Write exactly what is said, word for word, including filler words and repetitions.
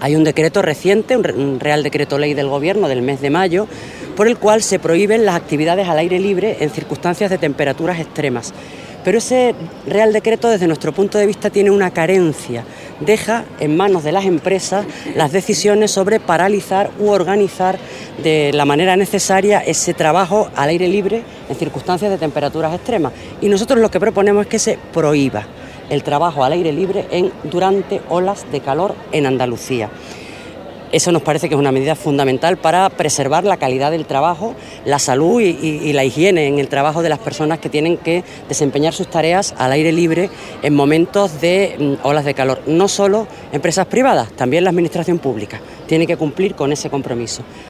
Hay un decreto reciente, un Real Decreto Ley del Gobierno del mes de mayo, por el cual se prohíben las actividades al aire libre en circunstancias de temperaturas extremas. Pero ese Real Decreto, desde nuestro punto de vista, tiene una carencia. Deja en manos de las empresas las decisiones sobre paralizar u organizar de la manera necesaria ese trabajo al aire libre en circunstancias de temperaturas extremas. Y nosotros lo que proponemos es que se prohíba el trabajo al aire libre en, durante olas de calor en Andalucía. Eso nos parece que es una medida fundamental para preservar la calidad del trabajo, la salud y, y, y la higiene en el trabajo de las personas que tienen que desempeñar sus tareas al aire libre en momentos de mm, olas de calor. No solo empresas privadas, también la administración pública tiene que cumplir con ese compromiso.